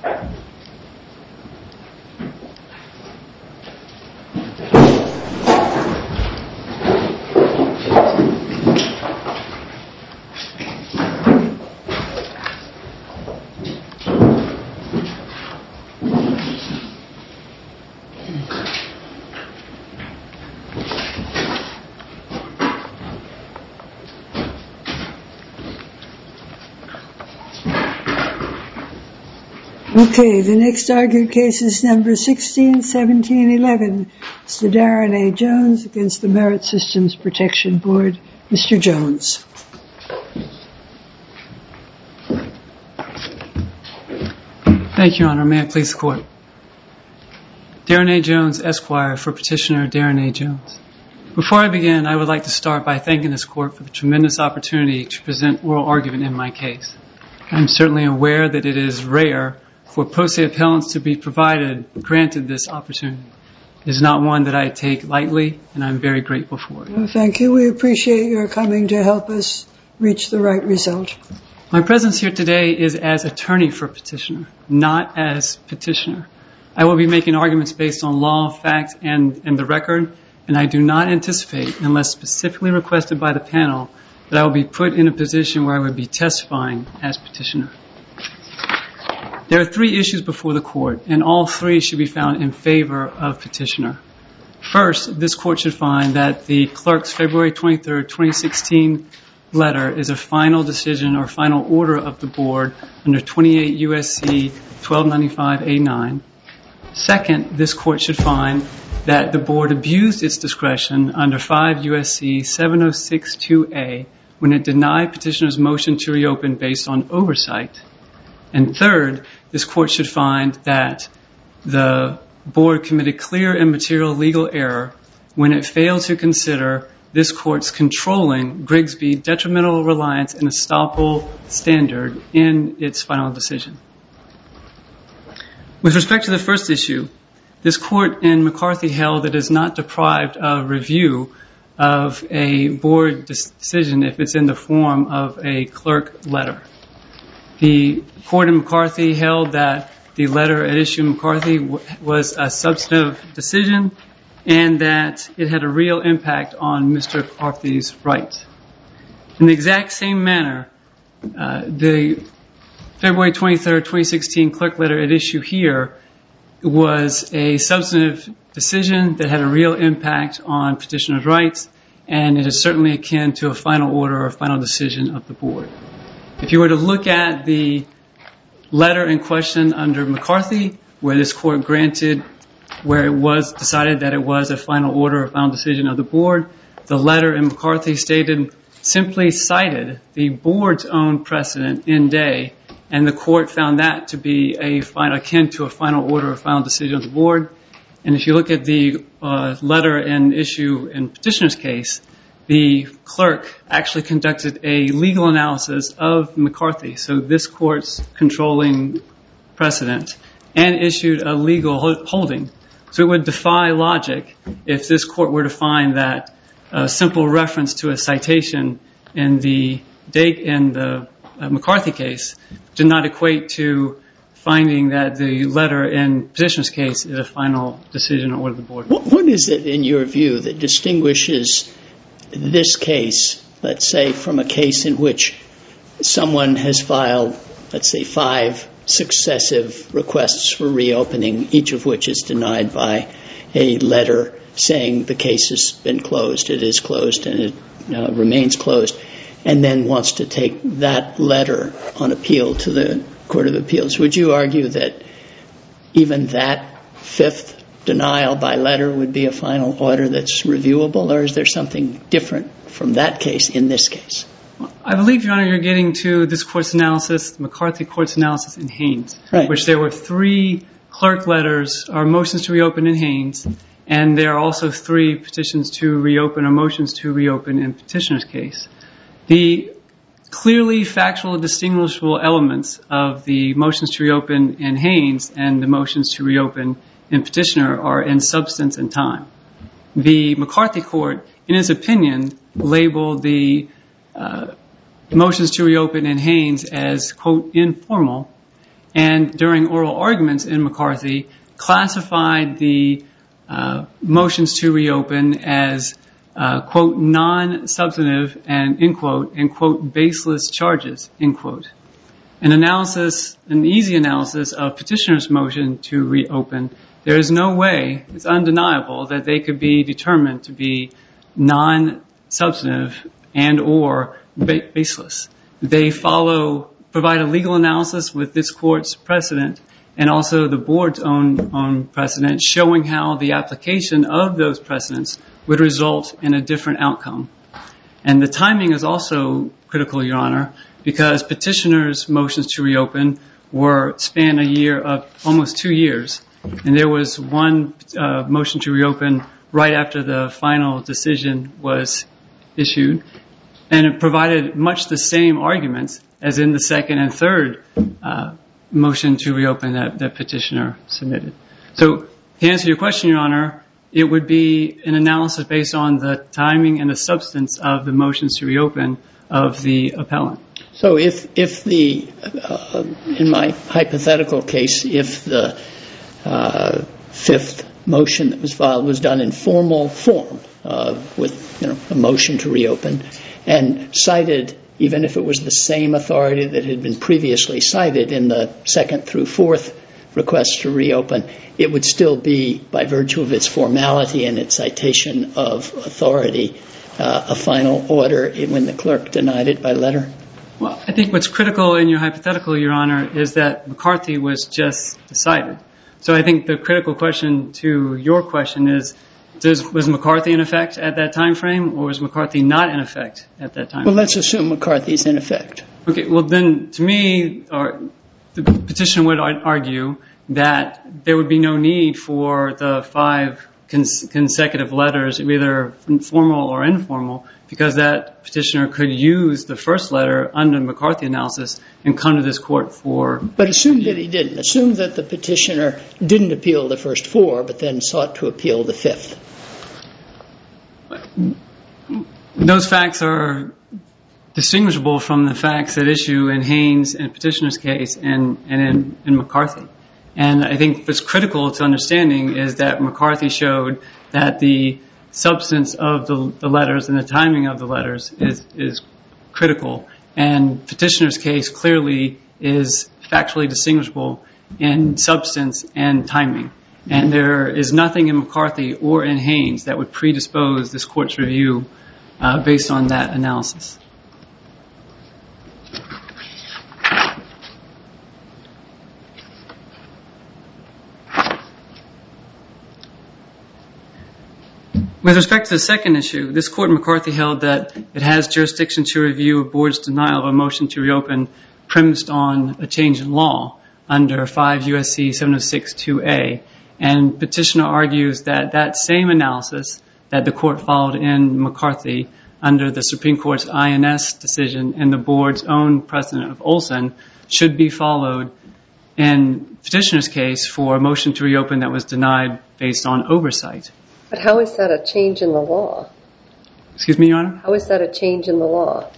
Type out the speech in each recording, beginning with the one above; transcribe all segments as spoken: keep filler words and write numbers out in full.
Okay, the next argued case is number sixteen seventeen eleven. Mister Darren A. Jones against the Merit Systems Protection Board. Mister Jones. Thank you, Your Honor. May I please the court? Darren A. Jones, Esquire, for Petitioner Darren A. Jones. Before I begin, I would like to start by thanking this court for the tremendous opportunity to present oral argument in my case. I'm certainly aware that it is rare for pro se appellants to be provided, granted this opportunity. It is not one that I take lightly, and I'm very grateful for it. Well, thank you. We appreciate your coming to help us reach the right result. My presence here today is as attorney for petitioner, not as petitioner. I will be making arguments based on law, fact, and, and the record, and I do not anticipate, unless specifically requested by the panel, that I will be put in a position where I would be testifying as petitioner. There are three issues before the court, and all three should be found in favor of petitioner. First, this court should find that the clerk's February twenty-third, twenty sixteen letter is a final decision or final order of the board under twenty-eight U S C twelve ninety-five A nine. Second, this court should find that the board abused its discretion under five U S C seven oh six two A when it denied petitioner's motion to reopen based on oversight. And third, this court should find that the board committed clear and material legal error when it failed to consider this court's controlling Grigsby detrimental reliance and estoppel standard in its final decision. With respect to the first issue, this court in McCarthy held that it is not deprived of review of a board decision if it's in the form of a clerk letter. The court in McCarthy held that the letter at issue in McCarthy was a substantive decision and that it had a real impact on Mister McCarthy's rights. In the exact same manner, uh, the February twenty-third, twenty sixteen clerk letter at issue here was a substantive decision that had a real impact on petitioner's rights, and it is certainly akin to a final order or final decision of the board. If you were to look at the letter in question under McCarthy, where this court granted, where it was decided that it was a final order or final decision of the board, the letter in McCarthy stated, simply cited the board's own precedent in Day, and the court found that to be a final, akin to a final order or final decision of the board. And if you look at the uh, letter and issue in petitioner's case, the clerk actually conducted a legal analysis of McCarthy, so this court's controlling precedent, and issued a legal holding. So it would defy logic if this court were to find that a simple reference to a citation in the in the McCarthy case did not equate to finding that the letter in petitioner's case is a final decision or order of the board. What, what is it, in your view, that distinguishes this case, let's say, from a case in which someone has filed, let's say, five successive requests for reopening, each of which is denied by a letter saying the case has been closed, it is closed, and it uh, remains closed, and then wants to take that letter on appeal to the Court of Appeals? Would you argue that even that fifth denial by letter would be a final order that's reviewable, or is there something different from that case in this case? I believe, Your Honor, you're getting to this court's analysis, the McCarthy court's analysis in Haynes, right, which there were three clerk letters or motions to reopen in Haynes, and there are also three petitions to reopen or motions to reopen in petitioner's case. The clearly factual and distinguishable elements of the motions to reopen in Haynes and the motions to reopen in petitioner are in substance and time. The McCarthy court, in his opinion, labeled the uh, motions to reopen in Haynes as, quote, informal, and during oral arguments in McCarthy, classified the uh, motions to reopen as, uh, quote, non-substantive and, end quote, and, quote, baseless charges, end quote. An analysis, an easy analysis of petitioner's motion to reopen, there is no way, it's undeniable, that they could be determined to be non-substantive and or ba- baseless. They follow, provide a legal analysis with this court's precedent and also the board's own, own precedent, showing how the application of those precedents would result in a different outcome. And the timing is also critical, Your Honor, because petitioner's motions to reopen were span a year of almost two years. And there was one uh, motion to reopen right after the final decision was issued. And it provided much the same arguments as in the second and third uh, motion to reopen that, that petitioner submitted. So to answer your question, Your Honor, it would be an analysis based on the timing and the substance of the motions to reopen of the appellant. So if, if the, uh, in my hypothetical case, if the uh, fifth motion that was filed was done in formal form uh, with, you know, a motion to reopen and cited, even if it was the same authority that had been previously cited in the second through fourth request to reopen, it would still be, by virtue of its formality and its citation of authority, uh, a final order when the clerk denied it by letter? Well, I think what's critical in your hypothetical, Your Honor, is that McCarthy was just decided. So I think the critical question to your question is, does, was McCarthy in effect at that time frame, or was McCarthy not in effect at that time? Well, let's assume McCarthy's in effect. Okay, well then, to me, or the petition would argue that there would be no need for the five cons- consecutive letters, either formal or informal, because that petitioner could use the first letter under McCarthy analysis and come to this court for... But assume that he didn't. Assume that the petitioner didn't appeal the first four, but then sought to appeal the fifth. Those facts are distinguishable from the facts at issue in Haynes and petitioner's case and, and in, in McCarthy. And I think what's critical to understanding is that McCarthy showed that the substance of the, the letters and the timing of the letters is, is critical. And petitioner's case clearly is factually distinguishable in substance and timing. And there is nothing in McCarthy or in Haynes that would predispose this court's review uh, based on that analysis. With respect to the second issue, this court in McCarthy held that it has jurisdiction to review a board's denial of a motion to reopen premised on a change in law under five U S C seven oh six two A. And petitioner argues that that same analysis that the court followed in McCarthy under the Supreme Court's I N S decision and the board's own precedent of Olson should be followed in petitioner's case for a motion to reopen that was denied based on oversight. But how is that a change in the law? Excuse me, Your Honor? How is that a change in the law?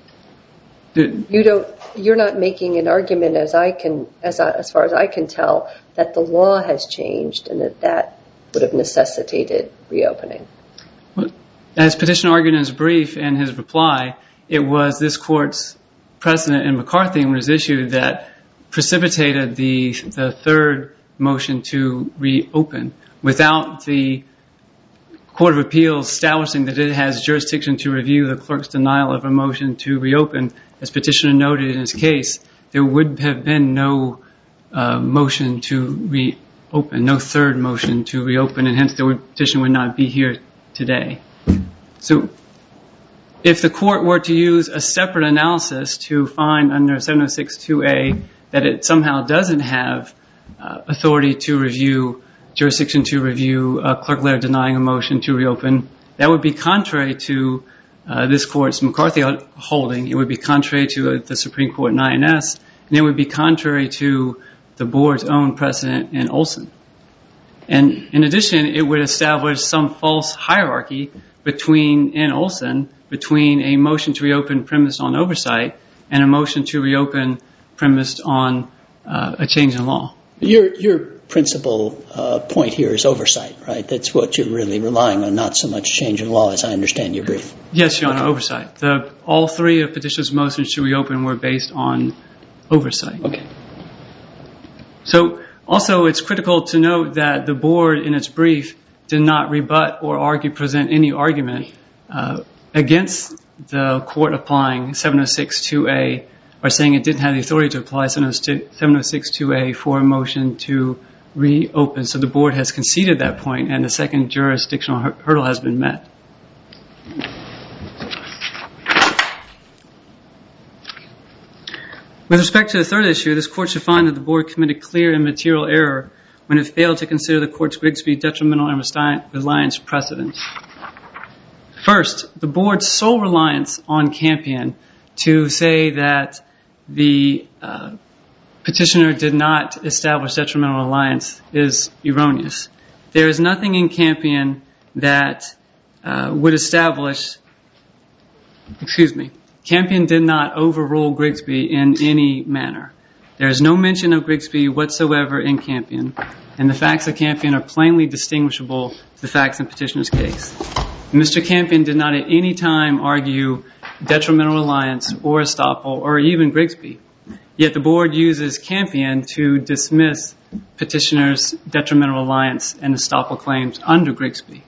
The, you don't. You're not making an argument, as I can, as I, as far as I can tell, that the law has changed and that that would have necessitated reopening. Well, as petitioner argued in his brief and his reply, it was this court's precedent in McCarthy when it was issued that precipitated the the third motion to reopen without the Court of Appeals establishing that it has jurisdiction to review the clerk's denial of a motion to reopen. As petitioner noted in his case, there would have been no uh, motion to reopen, no third motion to reopen, and hence the petition would not be here today. So if the court were to use a separate analysis to find under seven oh six two A that it somehow doesn't have uh, authority to review jurisdiction to review a clerk letter denying a motion to reopen, that would be contrary to uh, this court's McCarthy holding. It would be contrary to uh, the Supreme Court in I N S, and it would be contrary to the board's own precedent in Olson. And in addition, it would establish some false hierarchy between, in Olson, between a motion to reopen premised on oversight and a motion to reopen premised on uh, a change in law. Your your principal uh, point here is oversight, right? That's what you're really relying on, not so much change in law, as I understand your brief. Yes, Your Honor, oversight. The, all three of petitioner's motions to reopen were based on oversight. Okay. So also it's critical to note that the board in its brief did not rebut or argue, present any argument uh, against the court applying seven oh six two A or saying it didn't have the authority to apply seven oh six two A for a motion to reopen. So the board has conceded that point, and the second jurisdictional hurdle has been met. With respect to the third issue, this court should find that the board committed clear and material error when it failed to consider the court's Grigsby detrimental and reliance precedent. First, the board's sole reliance on Campion to say that the uh, petitioner did not establish detrimental reliance is erroneous. There is nothing in Campion that uh, would establish, excuse me, Campion did not overrule Grigsby in any manner. There is no mention of Grigsby whatsoever in Campion, and the facts of Campion are plainly distinguishable to the facts in petitioner's case. Mister Campion did not at any time argue detrimental reliance or estoppel or even Grigsby, yet the board uses Campion to dismiss petitioner's detrimental reliance and estoppel claims under Grigsby.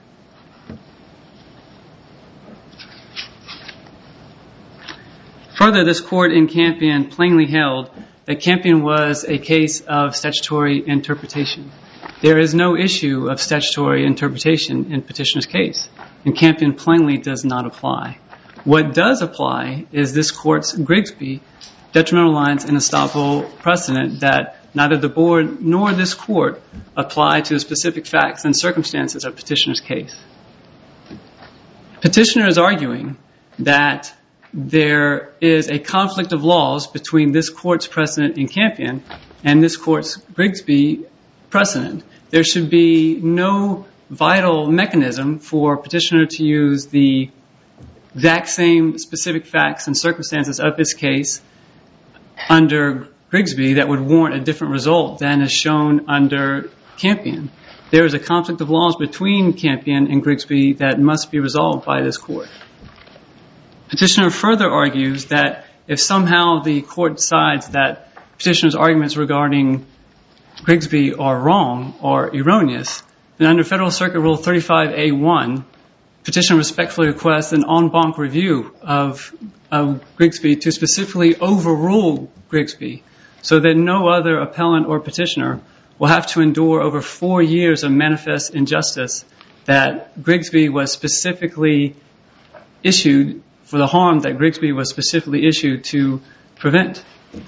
Further, this court in Campion plainly held that Campion was a case of statutory interpretation. There is no issue of statutory interpretation in petitioner's case, and Campion plainly does not apply. What does apply is this court's Grigsby detrimental reliance and estoppel precedent that neither the board nor this court apply to the specific facts and circumstances of petitioner's case. Petitioner is arguing that there is a conflict of laws between this court's precedent in Campion and this court's Grigsby precedent. There should be no vital mechanism for petitioner to use the exact same specific facts and circumstances of this case under Grigsby that would warrant a different result than is shown under Campion. There is a conflict of laws between Campion and Grigsby that must be resolved by this court. Petitioner further argues that if somehow the court decides that petitioner's arguments regarding Grigsby are wrong or erroneous, then under Federal Circuit Rule thirty-five A one, petitioner respectfully requests an en banc review of, of Grigsby to specifically overrule Grigsby so that no other appellant or petitioner will have to endure over four years of manifest injustice that Grigsby was specifically issued for the harm that Grigsby was specifically issued to prevent.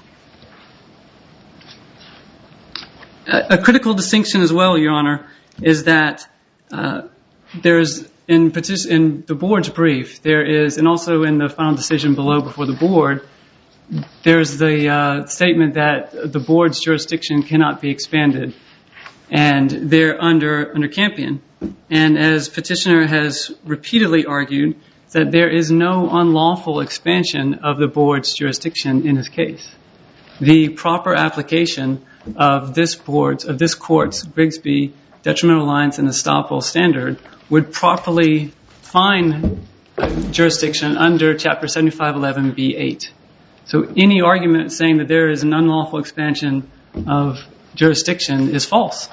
A, a critical distinction as well, Your Honor, is that uh, there's in, petition, in the board's brief, there is, and also in the final decision below before the board, there's the uh, statement that the board's jurisdiction cannot be expanded, and they're under under Campion. And as petitioner has repeatedly argued, that there is no unlawful expansion of the board's jurisdiction in his case. The proper application of this board's, of this court's Grigsby detrimental reliance and estoppel standard would properly find jurisdiction under Chapter seventy-five eleven B eight. So any argument saying that there is an unlawful expansion of jurisdiction is false.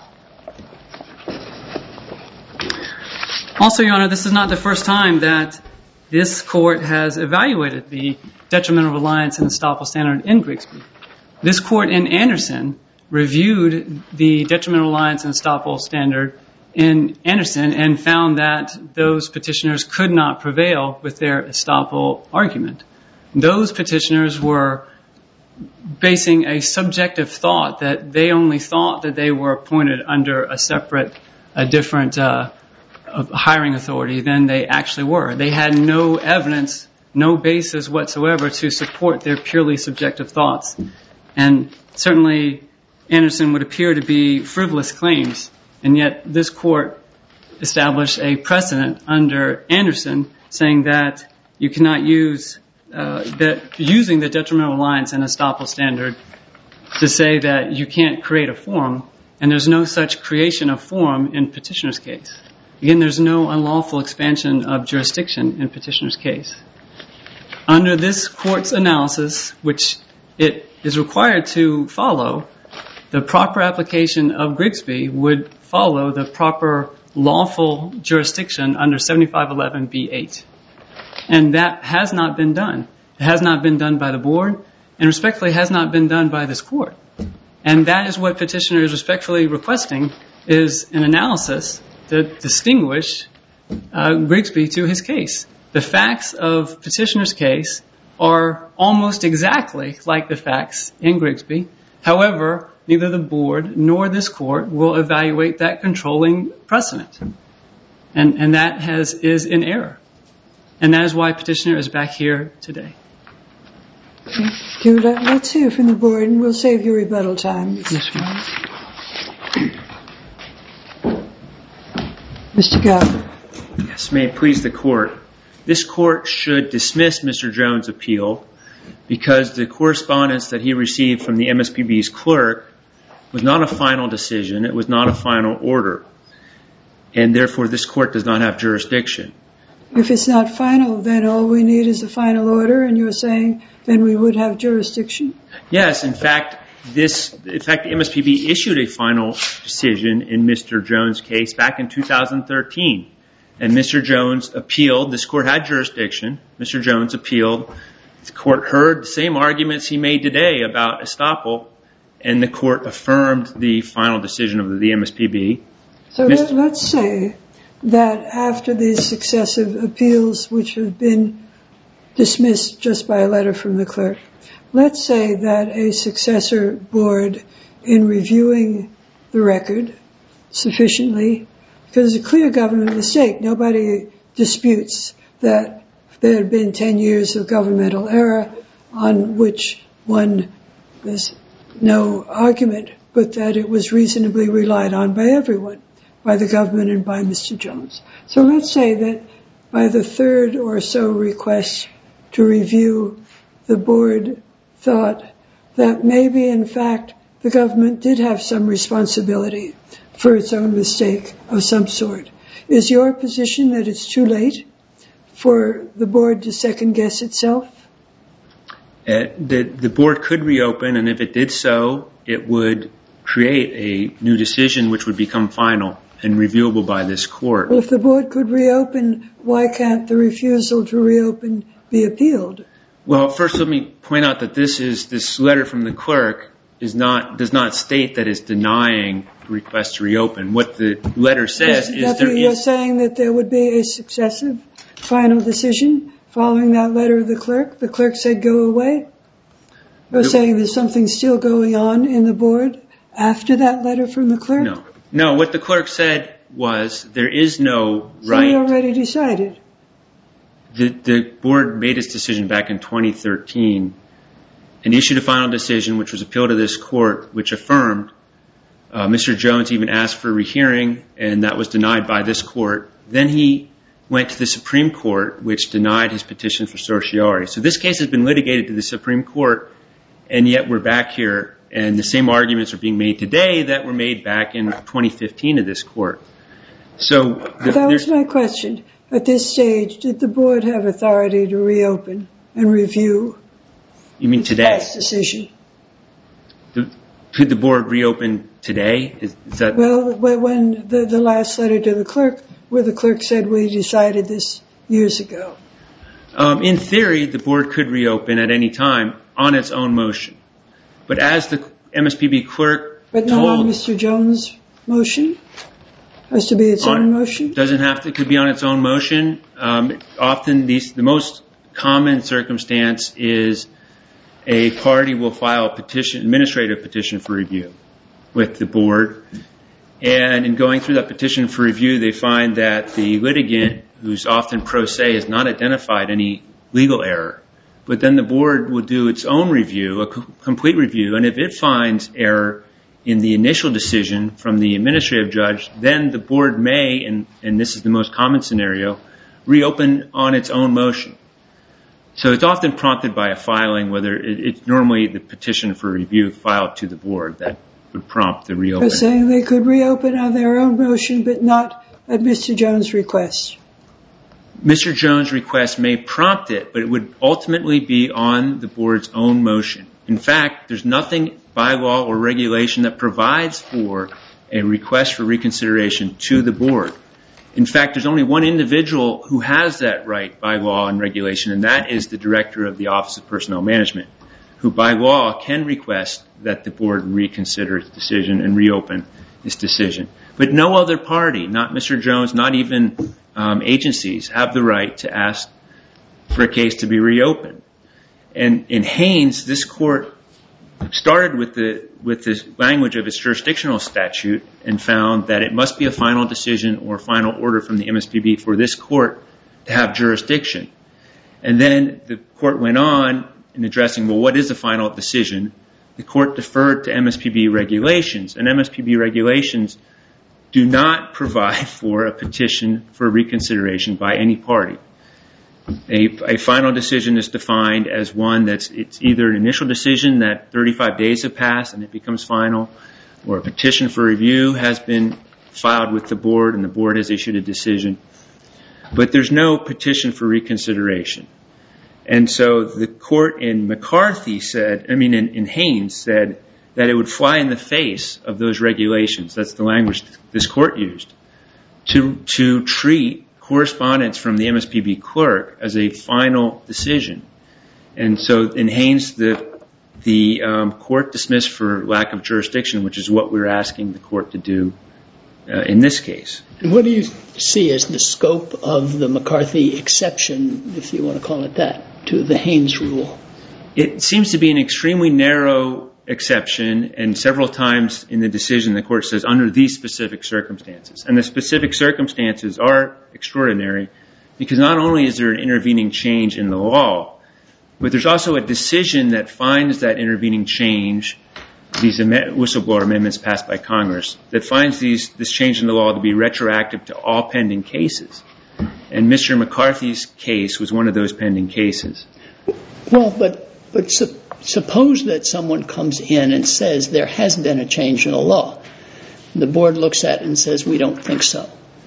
Also, Your Honor, this is not the first time that this court has evaluated the detrimental reliance and estoppel standard in Grigsby. This court in Anderson reviewed the detrimental reliance and estoppel standard in Anderson and found that those petitioners could not prevail with their estoppel argument. Those petitioners were basing a subjective thought that they only thought that they were appointed under a separate, a different uh, hiring authority than they actually were. They had no evidence, no basis whatsoever to support their purely subjective thoughts. And certainly Anderson would appear to be frivolous claims, and yet this court established a precedent under Anderson saying that you cannot use, uh, that using the detrimental reliance and estoppel standard to say that you can't create a forum, and there's no such creation of forum in petitioner's case. Again, there's no unlawful expansion of jurisdiction in petitioner's case. Under this court's analysis, which it is required to follow, the proper application of Grigsby would follow the proper lawful jurisdiction under seventy-five eleven B eight. And that has not been done. It has not been done by the board, and respectfully has not been done by this court. And that is what petitioner is respectfully requesting, is an analysis to distinguish uh, Grigsby to his case. The facts of petitioner's case are almost exactly like the facts in Grigsby. However, neither the board nor this court will evaluate that controlling precedent. And, and that has, is in error. And that is why petitioner is back here today. Okay. Let's hear from the board, and we'll save you rebuttal time. Yes, ma'am. Mister Gowder. Yes, may it please the court. This court should dismiss Mister Jones' appeal because the correspondence that he received from the M S P B's clerk was not a final decision. It was not a final order. And therefore, this court does not have jurisdiction. If it's not final, then all we need is a final order, and you're saying then we would have jurisdiction? Yes, in fact, this, in fact, the M S P B issued a final decision in Mister Jones' case back in two thousand thirteen. And Mister Jones appealed. This court had jurisdiction. Mister Jones appealed. The court heard the same arguments he made today about estoppel, and the court affirmed the final decision of the M S P B. So let, let's say that after these successive appeals, which have been dismissed just by a letter from the clerk, let's say that a successor board, in reviewing the record sufficiently, because it's a clear government mistake, nobody disputes that there had been ten years of governmental error on which one, there's no argument, but that it was reasonably relied on by everyone, by the government and by Mister Jones. So let's say that by the third or so request to review, the board thought that maybe, in fact, the government did have some responsibility for its own mistake of some sort. Is your position that it's too late for the board to second-guess itself? Uh, the, the board could reopen, and if it did so, it would create a new decision which would become final and reviewable by this court. Well, if the board could reopen, why can't the refusal to reopen be appealed? Well, first let me point out that this is this letter from the clerk is not does not state that it's denying the request to reopen. What the letter says is, is there you're is saying that there would be a successive final decision following that letter of the clerk. The clerk said go away. You're saying there's something still going on in the board after that letter from the clerk? No. No, what the clerk said was there is no So right. we already decided. The, the board made its decision back in twenty thirteen and issued a final decision which was appealed to this court, which affirmed. Uh, Mister Jones even asked for a rehearing, and that was denied by this court. Then he went to the Supreme Court, which denied his petition for certiorari. So this case has been litigated to the Supreme Court, and yet we're back here, and the same arguments are being made today that were made back in twenty fifteen to this court. So the, that was my question. At this stage, did the board have authority to reopen and review? You mean today? Past decision. The, could the board reopen today? Is, is that well, when the, the last letter to the clerk, where the clerk said we decided this years ago. Um, in theory, the board could reopen at any time on its own motion. But as the M S P B clerk But not told, on Mister Jones' motion? Has to be its on, own motion? Doesn't have to. It could be on its own motion. Um, often these, the most common circumstance is a party will file a petition, administrative petition for review with the board. And in going through that petition for review, they find that the litigant, who's often pro se, has not identified any legal error. But then the board will do its own review, a complete review, and if it finds error in the initial decision from the administrative judge, then the board may, and, and this is the most common scenario, reopen on its own motion. So it's often prompted by a filing, whether it, it's normally the petition for review filed to the board that would prompt the reopening. They're saying they could reopen on their own motion, but not at Mister Jones' request. Mister Jones' request may prompt it, but it would ultimately be on the board's own motion. In fact, there's nothing by law or regulation that provides for a request for reconsideration to the board. In fact, there's only one individual who has that right by law and regulation, and that is the director of the Office of Personnel Management, who by law can request that the board reconsider its decision and reopen its decision. But no other party, not Mister Jones, not even um, agencies, have the right to ask for a case to be reopened. And in Haynes, this court started with the with the language of its jurisdictional statute and found that it must be a final decision or final order from the M S P B for this court to have jurisdiction. And then the court went on in addressing, well, what is a final decision? The court deferred to M S P B regulations, and M S P B regulations do not provide for a petition for reconsideration by any party. A, a final decision is defined as one that's it's either an initial decision that thirty-five days have passed and it becomes final, or a petition for review has been filed with the board and the board has issued a decision. But there's no petition for reconsideration. And so the court in McCarthy said, I mean in, in Haynes said that it would fly in the face of those regulations. That's the language this court used to to treat correspondence from the M S P B clerk as a final decision. And so in Haynes, the the um, court dismissed for lack of jurisdiction, which is what we're asking the court to do uh, in this case. And what do you see as the scope of the McCarthy exception, if you want to call it that, to the Haynes rule? It seems to be an extremely narrow exception, and several times in the decision the court says under these specific circumstances. And the specific circumstances are extraordinary because not only is there an intervening change in the law, but there's also a decision that finds that intervening change, these whistleblower amendments passed by Congress, that finds these this change in the law to be retroactive to all pending cases. And Mister McCarthy's case was one of those pending cases. Well, but but su- suppose that someone comes in and says there has been a change in the law. The board looks at it and says we don't think so.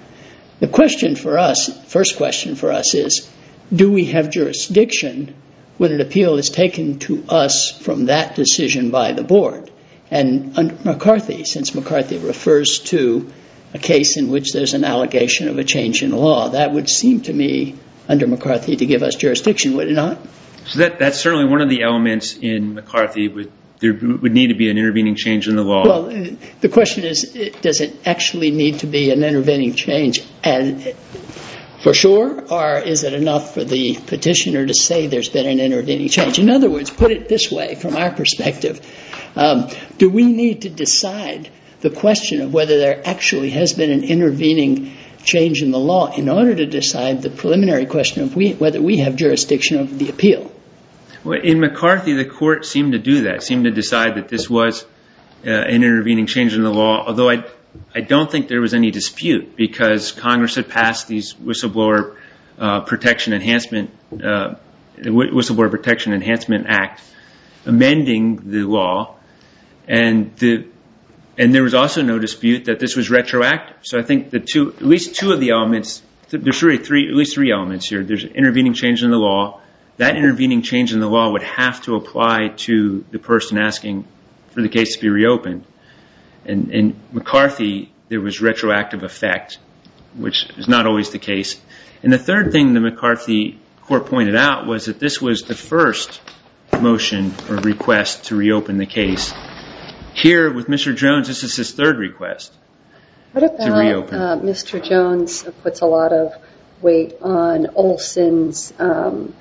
The question for us, first question for us is, do we have jurisdiction when an appeal is taken to us from that decision by the board? And under McCarthy, since McCarthy refers to a case in which there's an allegation of a change in the law, that would seem to me, under McCarthy, to give us jurisdiction, would it not? So that, that's certainly one of the elements in McCarthy. Would, there would need to be an intervening change in the law. Well, the question is, does it actually need to be an intervening change as, for sure, or is it enough for the petitioner to say there's been an intervening change? In other words, put it this way, from our perspective, um, do we need to decide the question of whether there actually has been an intervening change in the law in order to decide the preliminary question of we, whether we have jurisdiction over the appeal? Well, in McCarthy, the court seemed to do that, seemed to decide that this was uh, an intervening change in the law, although I, I don't think there was any dispute because Congress had passed these whistleblower uh, protection enhancement, uh, Whistleblower Protection Enhancement Act, amending the law, and the And there was also no dispute that this was retroactive. So I think the two, at least two of the elements, there's really three, at least three elements here. There's an intervening change in the law. That intervening change in the law would have to apply to the person asking for the case to be reopened. And in McCarthy, there was retroactive effect, which is not always the case. And the third thing the McCarthy court pointed out was that this was the first motion or request to reopen the case. Here, with Mister Jones, this is his third request what about, to reopen. Uh, Mister Jones puts a lot of weight on Olson's um,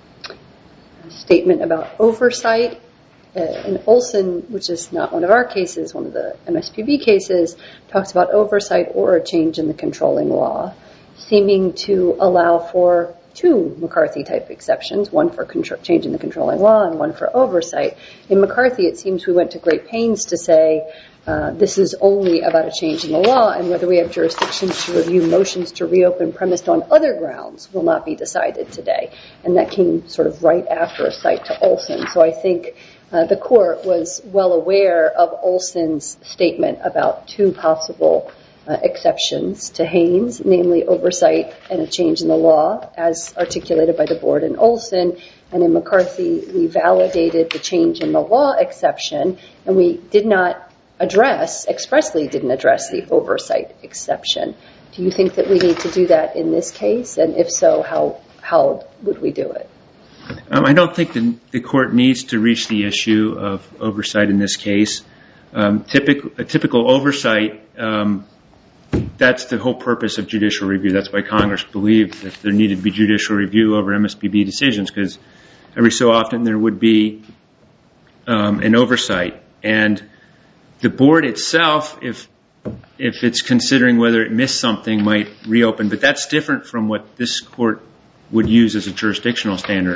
statement about oversight. Uh, and Olson, which is not one of our cases, one of the M S P B cases, talks about oversight or a change in the controlling law, seeming to allow for two McCarthy-type exceptions, one for contro- changing the controlling law and one for oversight. In McCarthy, it seems we went to great pains to say uh, this is only about a change in the law, and whether we have jurisdiction to review motions to reopen premised on other grounds will not be decided today. And that came sort of right after a cite to Olson. So I think uh, the court was well aware of Olson's statement about two possible Uh, exceptions to Haynes, namely oversight and a change in the law, as articulated by the board in Olson. And in McCarthy, we validated the change in the law exception, and we did not address, expressly didn't address the oversight exception. Do you think that we need to do that in this case? And if so, how how would we do it? Um, I don't think the, the court needs to reach the issue of oversight in this case. Um, typical, a typical oversight um, That's the whole purpose of judicial review. That's why Congress believed that there needed to be judicial review over M S P B decisions, because every so often there would be um, an oversight. And the board itself, if if it's considering whether it missed something, might reopen. But that's different from what this court would use as a jurisdictional standard.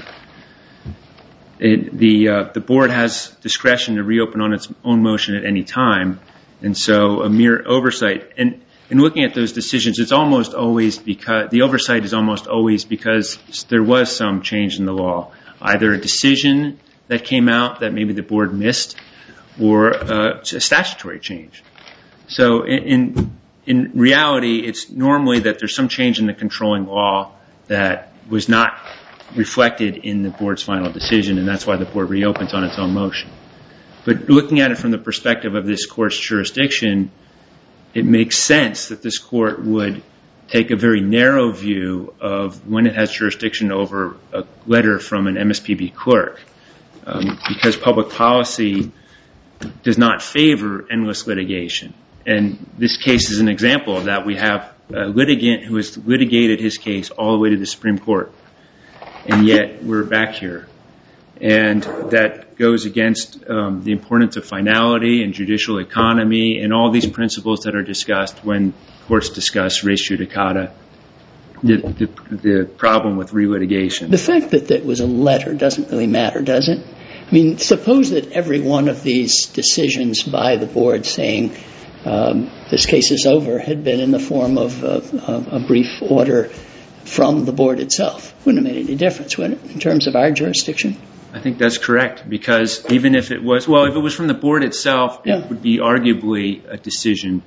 It, the uh, the board has discretion to reopen on its own motion at any time, and so a mere oversight. And in looking at those decisions, it's almost always because the oversight is almost always because there was some change in the law, either a decision that came out that maybe the board missed, or uh, a statutory change. So in, in in reality, it's normally that there's some change in the controlling law that was not reflected in the board's final decision, and that's why the board reopens on its own motion. But looking at it from the perspective of this court's jurisdiction, it makes sense that this court would take a very narrow view of when it has jurisdiction over a letter from an M S P B clerk, um, because public policy does not favor endless litigation. And this case is an example of that. We have a litigant who has litigated his case all the way to the Supreme Court, and yet we're back here. And that goes against um, the importance of finality and judicial economy and all these principles that are discussed when courts discuss res judicata, the, the, the problem with relitigation. The fact that that was a letter doesn't really matter, does it? I mean, suppose that every one of these decisions by the board saying um, this case is over had been in the form of a, a, a brief order from the board itself. Wouldn't have made any difference, would it, in terms of our jurisdiction? I think that's correct, because even if it was, well, if it was from the board itself, yeah. It would be arguably a decision.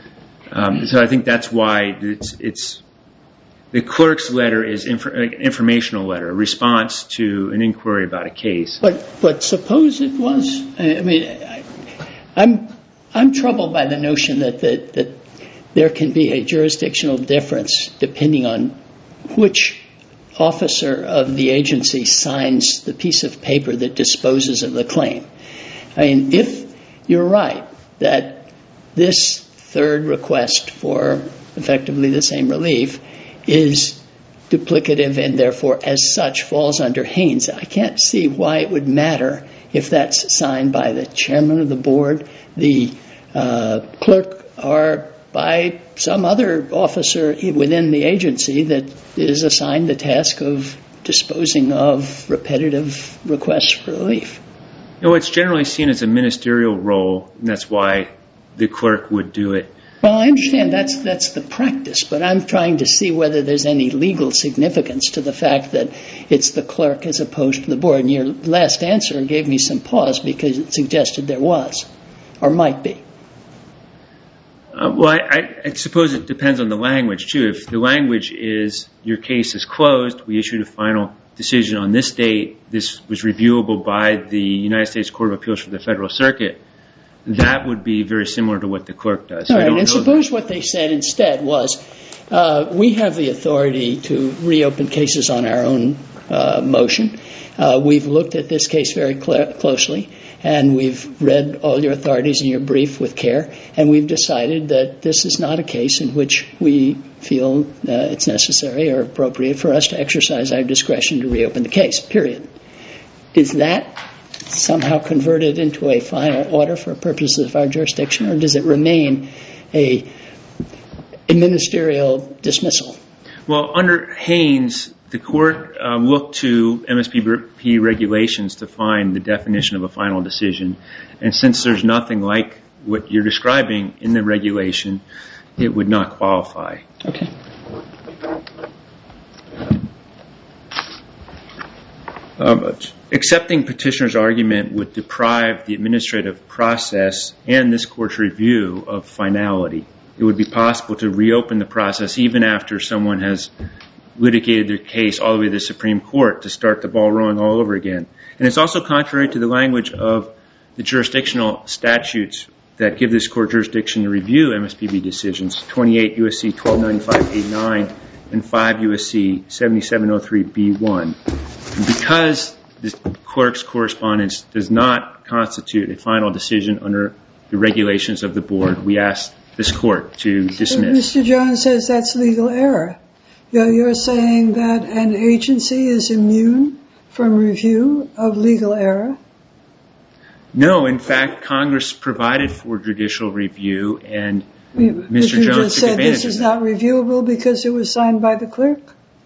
Um, so I think that's why it's, it's the clerk's letter is inf- an informational letter, a response to an inquiry about a case. But but suppose it was. I mean, I, I'm I'm troubled by the notion that, that that there can be a jurisdictional difference depending on which officer of the agency signs the piece of paper that disposes of the claim. I mean, if you're right that this third request for effectively the same relief is duplicative and therefore as such falls under Haynes, I can't see why it would matter if that's signed by the chairman of the board, the uh, clerk, or by some other officer within the agency that is assigned the task of disposing of repetitive requests for relief. No, it's generally seen as a ministerial role, and that's why the clerk would do it. Well, I understand that's that's the practice, but I'm trying to see whether there's any legal significance to the fact that it's the clerk as opposed to the board. And your last answer gave me some pause because it suggested there was, or might be. Uh, well, I, I, I suppose it depends on the language, too. If the language is, your case is closed, we issued a final decision on this date, this was reviewable by the United States Court of Appeals for the Federal Circuit, that would be very similar to what the clerk does. So All right, I don't and know suppose that. what they said instead was, uh, we have the authority to reopen cases on our own uh, motion. Uh, we've looked at this case very cl- closely, and we've read all your authorities in your brief with care, and we've decided that this is not a case in which we feel uh, it's necessary or appropriate for us to exercise our discretion to reopen the case, period. Is that somehow converted into a final order for purposes of our jurisdiction, or does it remain a, a ministerial dismissal? Well, under Haynes, the court uh, looked to M S P B regulations to find the definition of a final decision. And since there's nothing like what you're describing in the regulation, it would not qualify. Okay. Um, accepting petitioner's argument would deprive the administrative process and this court's review of finality. It would be possible to reopen the process even after someone has litigated their case all the way to the Supreme Court to start the ball rolling all over again. And it's also contrary to the language of the jurisdictional statutes that give this court jurisdiction to review M S P B decisions, twenty-eight U S C twelve ninety-five A nine and five U S C seventy-seven oh three B one. And because the clerk's correspondence does not constitute a final decision under the regulations of the board, we ask this court to dismiss. Mister Jones says that's legal error. You're saying that an agency is immune from review of legal error? No, in fact, Congress provided for judicial review, and But Mister you Jones just took said advantage this is of that. not reviewable because it was signed by the clerk?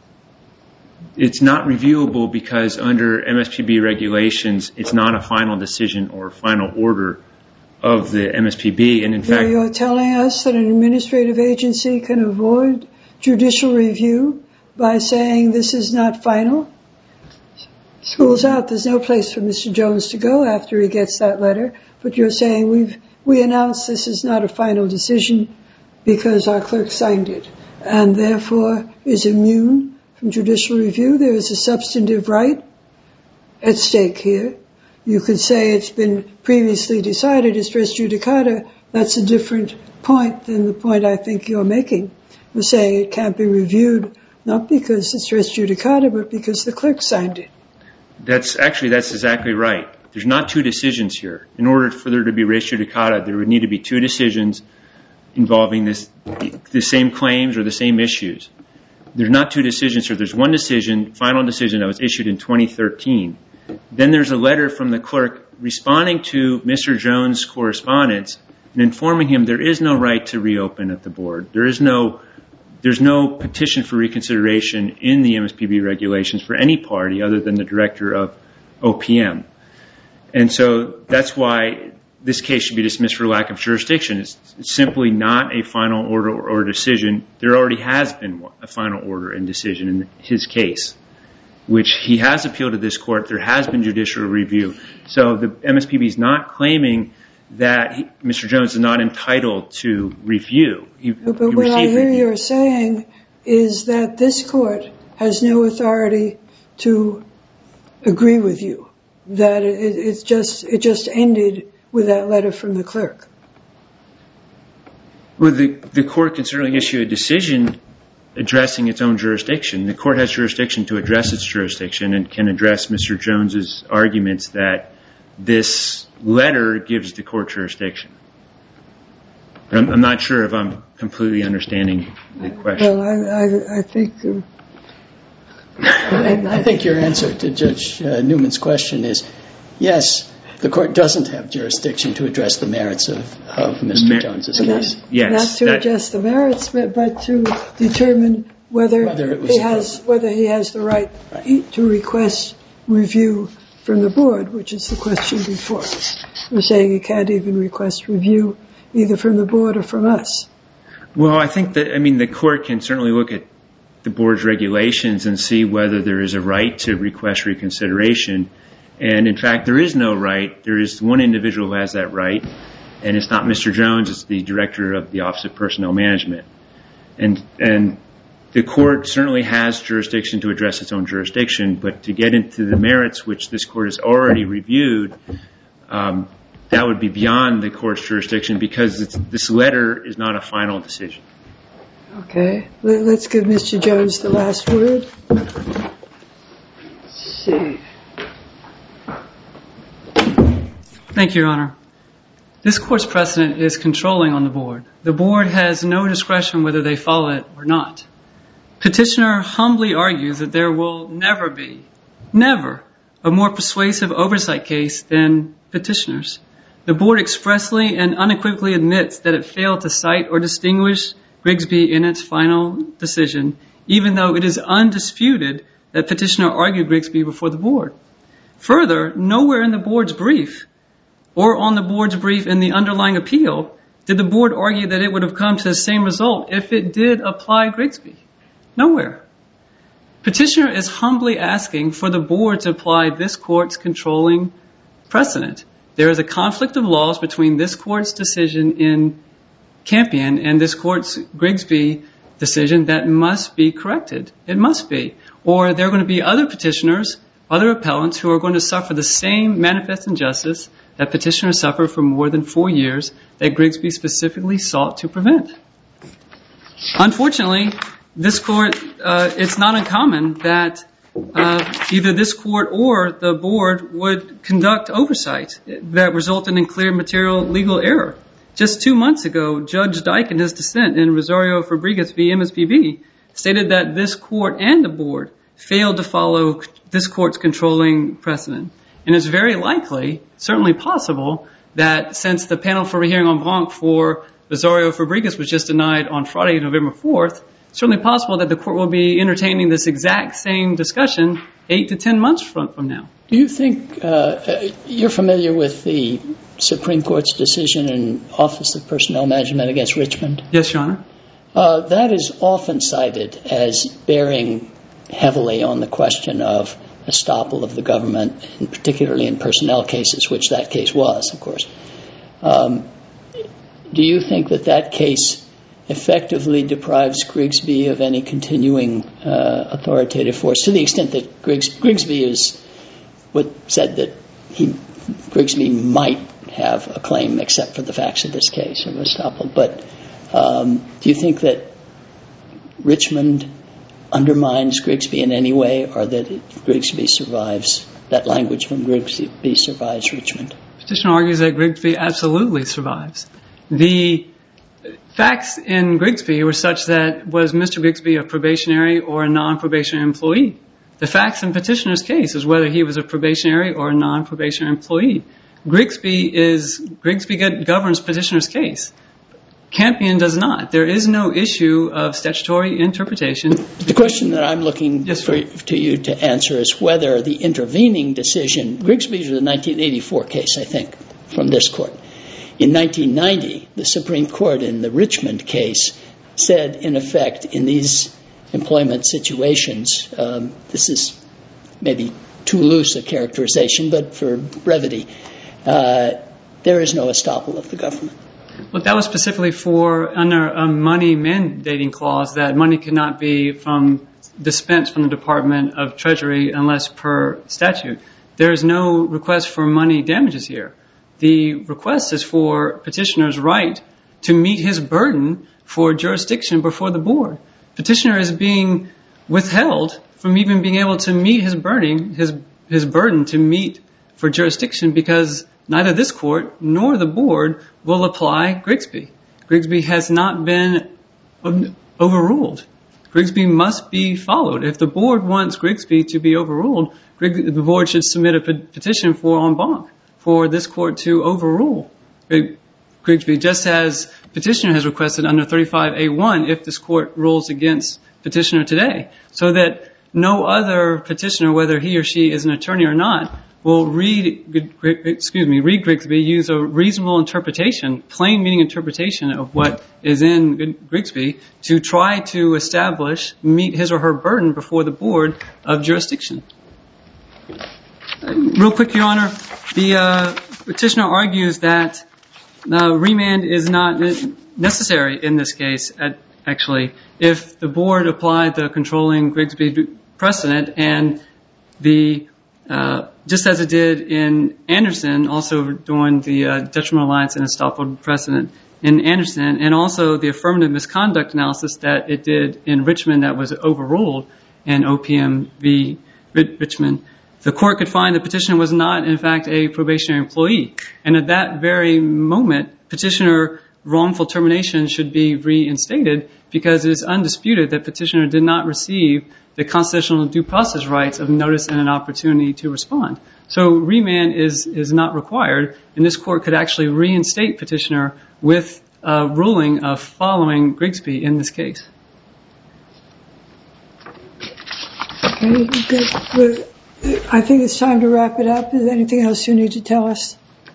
It's not reviewable because under M S P B regulations, it's not a final decision or final order of the M S P B. And in So fact, you're telling us that an administrative agency can avoid judicial review by saying this is not final? School's out. There's no place for Mister Jones to go after he gets that letter. But you're saying we've we announced this is not a final decision because our clerk signed it and therefore is immune from judicial review. There is a substantive right at stake here. You could say it's been previously decided as res judicata. That's a different point than the point I think you're making. You're saying it can't be reviewed not because it's res judicata but because the clerk signed it. that's actually, that's exactly right. There's not two decisions here. In order for there to be res judicata, there would need to be two decisions involving this, the same claims or the same issues. There's not two decisions here. There's one decision, final decision that was issued in twenty thirteen. Then there's a letter from the clerk responding to Mister Jones' correspondence and informing him there is no right to reopen at the board. There is no, there's no petition for reconsideration in the M S P B regulations for any party other than the director of O P M. And so that's why this case should be dismissed for lack of jurisdiction. It's, it's simply not a final order or, or decision. There already has been a final order and decision in his case, which he has appealed to this court. There has been judicial review. So the M S P B is not claiming that he, Mister Jones is not entitled to review. He, But he what I hear review. you're saying is that this court has no authority to agree with you, that it, it's just it just ended with that letter from the clerk. Well, the, the court can certainly issue a decision addressing its own jurisdiction. The court has jurisdiction to address its jurisdiction and can address Mister Jones's arguments that this letter gives the court jurisdiction. But I'm, I'm not sure if I'm completely understanding the question. Well, I, I, I think. Uh, I think your answer to Judge uh, Newman's question is yes, the court doesn't have jurisdiction to address the merits of, of Mister Mer- Jones's not, case. Yes, not to that- address the merits, but, but to determine whether, Whether it was he has whether he has the right, Right. to request review from the board, which is the question before us. We're saying he can't even request review either from the board or from us. Well, I think that, I mean, the court can certainly look at the board's regulations and see whether there is a right to request reconsideration. And in fact, there is no right. There is one individual who has that right, and it's not Mister Jones, it's the director of the Office of Personnel Management. And and the court certainly has jurisdiction to address its own jurisdiction, but to get into the merits, which this court has already reviewed, um, that would be beyond the court's jurisdiction because it's, this letter is not a final decision. Okay, Let, let's give Mister Jones the last word. Let's see. Thank you, Your Honor. This court's precedent is controlling on the board. The board has no discretion whether they follow it or not. Petitioner humbly argues that there will never be, never, a more persuasive oversight case than petitioners. The board expressly and unequivocally admits that it failed to cite or distinguish Grigsby in its final decision, even though it is undisputed that petitioner argued Grigsby before the board. Further, nowhere in the board's brief or on the board's brief in the underlying appeal did the board argue that it would have come to the same result if it did apply Grigsby. Nowhere. Petitioner is humbly asking for the board to apply this court's controlling precedent. There is a conflict of laws between this court's decision in Campion and this court's Grigsby decision that must be corrected. It must be. Or there are going to be other petitioners, other appellants who are going to suffer the same manifest injustice that petitioner suffered for more than four years that Grigsby specifically sought to prevent. Unfortunately, this court, uh, it's not uncommon that uh, either this court or the board would conduct oversight that resulted in clear material legal error. Just two months ago, Judge Dyke, in his dissent in Rosario Fabricas v. M S P B, stated that this court and the board failed to follow this court's controlling precedent. And it's very likely, certainly possible, that since the panel for rehearing en banc for Rosario Fabricas was just denied on Friday, November fourth, it's certainly possible that the court will be entertaining this exact same discussion eight to ten months from, from now. Do you think, uh, you're familiar with the Supreme Court's decision in Office of Personnel Management against Richmond? Yes, Your Honor. Uh, that is often cited as bearing heavily on the question of estoppel of the government, and particularly in personnel cases, which that case was, of course. Um, do you think that that case effectively deprives Grigsby of any continuing uh, authoritative force, to the extent that Grigs, Grigsby is what said that he, Grigsby might have a claim except for the facts of this case of estoppel. But um, do you think that Richmond undermines Grigsby in any way, or that it, Grigsby survives, that language from Grigsby survives Richmond? Petitioner argues that Grigsby absolutely survives. The facts in Grigsby were such that was Mister Grigsby a probationary or a non-probationary employee? The facts in petitioner's case is whether he was a probationary or a non-probationary employee. Grigsby is Grigsby governs petitioner's case. Campion does not. There is no issue of statutory interpretation. The question that I'm looking yes, for, to you to answer is whether the intervening decision, Grigsby is a nineteen eighty-four case, I think, from this court. In nineteen ninety, the Supreme Court in the Richmond case said, in effect, in these employment situations, um, this is maybe too loose a characterization, but for brevity, uh, there is no estoppel of the government. Well, that was specifically for under a money mandating clause that money cannot be from dispensed from the Department of Treasury unless per statute. There is no request for money damages here. The request is for petitioner's right to meet his burden for jurisdiction before the board. Petitioner is being withheld from even being able to meet his burden, his his burden to meet for jurisdiction because neither this court nor the board will apply Grigsby. Grigsby has not been overruled. Grigsby must be followed. If the board wants Grigsby to be overruled, the board should submit a petition for en banc for this court to overrule Grigsby, just as petitioner has requested under thirty-five A one if this court rules against petitioner today, so that no other petitioner, whether he or she is an attorney or not, will read, excuse me, read Grigsby, use a reasonable interpretation, plain meaning interpretation of what is in Grigsby to try to establish, meet his or her burden before the board of jurisdiction. Real quick, Your Honor, the uh, petitioner argues that uh, remand is not necessary in this case, at, actually, if the board applied the controlling Grigsby precedent and the Uh, just as it did in Anderson, also during the uh, detrimental reliance and estoppel precedent in Anderson, and also the affirmative misconduct analysis that it did in Richmond that was overruled in O P M v. Richmond, the court could find the petitioner was not, in fact, a probationary employee. And at that very moment, petitioner wrongful termination should be reinstated because it is undisputed that petitioner did not receive the constitutional due process rights of notice and an opportunity to respond. So remand is, is not required, and this court could actually reinstate petitioner with a ruling of following Grigsby in this case. Okay, good. Well, I think it's time to wrap it up. Is there anything else you need to tell us?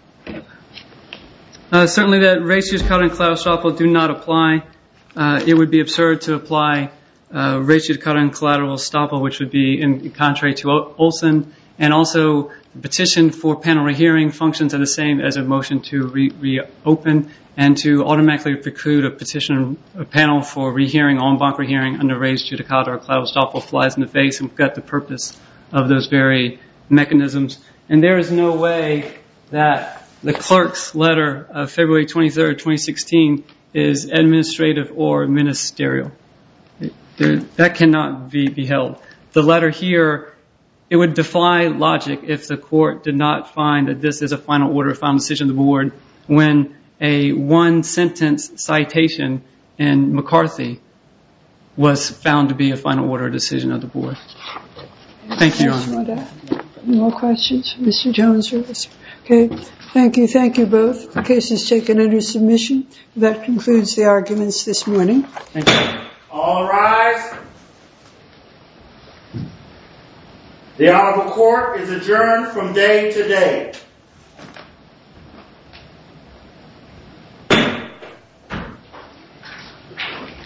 Uh, certainly that res judicata and collateral estoppel do not apply. Uh, it would be absurd to apply uh, res judicata and collateral estoppel, which would be in contrary to Olson. And also, the petition for panel rehearing functions are the same as a motion to re- reopen, and to automatically preclude a petition, a panel for rehearing, en banc rehearing under res judicata or collateral estoppel flies in the face and forget the purpose of those very mechanisms. And there is no way that the clerk's letter of February twenty-third, twenty sixteen is administrative or ministerial. It, there, that cannot be, be held. The letter here, it would defy logic if the court did not find that this is a final order, final decision of the board, when a one-sentence citation in McCarthy was found to be a final order decision of the board. Thank you, Your Honor. Any more questions? Mister Jones? Okay. Thank you. Thank you both. The case is taken under submission. That concludes the arguments this morning. Thank you. All rise. The Honorable Court is adjourned from day to day.